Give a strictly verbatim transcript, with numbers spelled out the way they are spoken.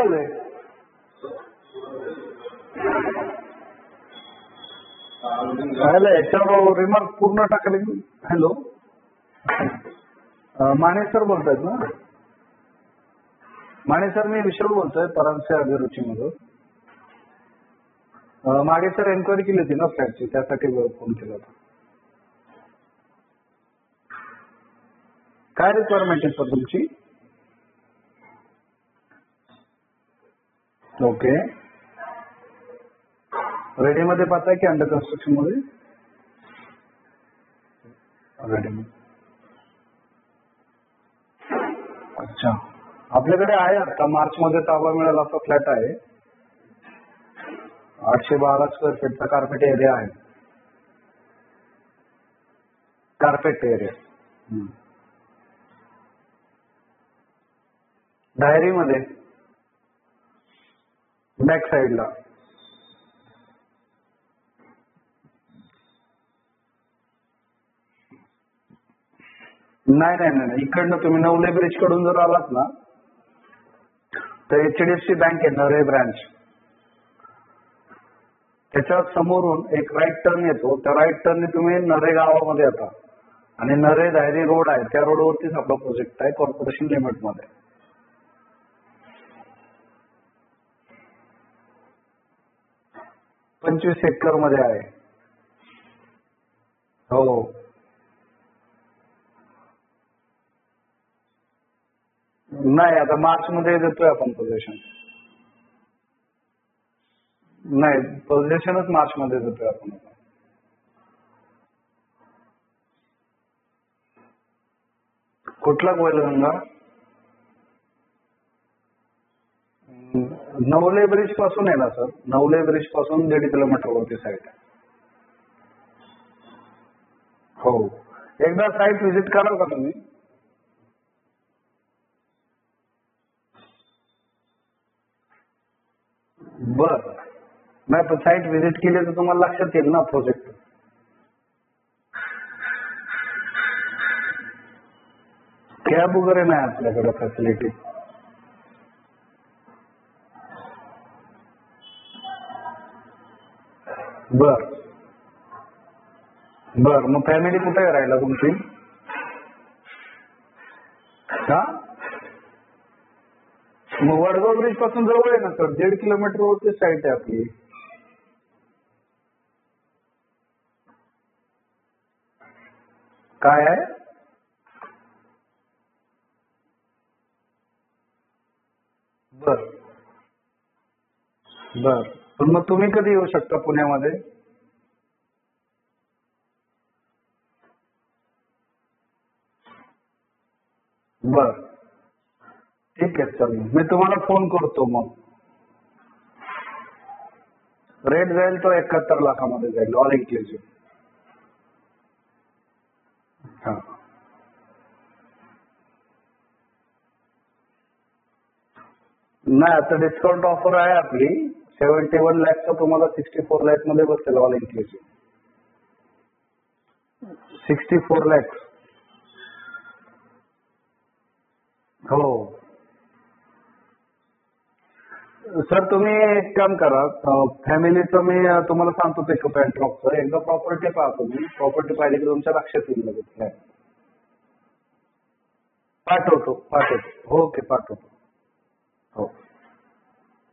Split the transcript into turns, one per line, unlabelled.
चालू आहे? याच्यावर रिमार्क पूर्ण टाकले. हॅलो, माने सर बोलतायत ना? माने सर, मी विशाल बोलतोय परांजपे अभिरुची मधून. मागे सर एन्क्वायरी केली होती ना फ्लॅटची, त्यासाठी फोन केला होता. काय रिक्वायरमेंट आहे सर तुमची? ओके, रेडी मध्ये पाहताय की अंडर कन्स्ट्रक्शन मध्ये? रेडी मध्ये. अच्छा, आपल्याकडे आहे आता मार्च मध्ये ताबा मिळाला असा फ्लॅट आहे. आठशे बारा स्क्वेअर फीटचा कार्पेट एरिया आहे. कार्पेट एरिया डायरी मध्ये बॅक साइडला. नाही नाही नाही, इकडनं तुम्ही नवले ब्रिज कडून जर आलात ना तर एचडीएफसी बँक आहे नरे ब्रांच, त्याच्या समोरून एक राईट टर्न येतो. त्या राईट टर्नने तुम्ही नरे गावामध्ये येता आणि नरे धायरी रोड आहे, त्या रोडवरतीच आपला प्रोजेक्ट आहे कॉर्पोरेशन लिमिट मध्ये. पंचवीस एकर मध्ये आहे. हो, नाही आता मार्च मध्ये देतोय आपण पोझिशन. नाही, पोझिशनच मार्च मध्ये देतोय आपण. कुठला कोयलगंगा? नवले ब्रिज पासून आहे ना सर, नवले ब्रिज पासून दीड किलोमीटर वरती साईड आहे. हो, एकदा साईट व्हिजिट कराल का तुम्ही? बर, नाही पण साईट व्हिजिट केली तर तुम्हाला लक्षात येईल ना प्रोजेक्ट. कॅब वगैरे नाही आपल्याकडे फॅसिलिटी. बर बर, मग फॅमिली कुठे राहिला तुमची? हा, मग वडगाव ब्रिज पासून जवळ आहे ना सर, दीड किलोमीटर वरती साईट आहे आपली. काय आहे? बर बर, पण मग तुम्ही कधी येऊ शकता पुण्यामध्ये? बर, ठीक आहे, चल मी तुम्हाला फोन करतो. मग रेट जाईल तो एकाहत्तर लाखामध्ये जाईल ऑल इन्क्लुसिव्ह. हा, नाही आता डिस्काउंट ऑफर आहे आपली. सेव्हन्टी वन लॅकचा तुम्हाला सिक्स्टी फोर लॅक मध्ये बसेल all inclusive. Sixty four lakhs. हो सर, तुम्ही एक काम करा, फॅमिलीचं मी तुम्हाला सांगतो ते पॅन्ट्रॉपचं. एकदा प्रॉपर्टी पहा तुम्ही, प्रॉपर्टी पाहिली की तुमच्या लक्षात येईल लगेच. पाठवतो पाठवतो ओके, पाठवतो. हो.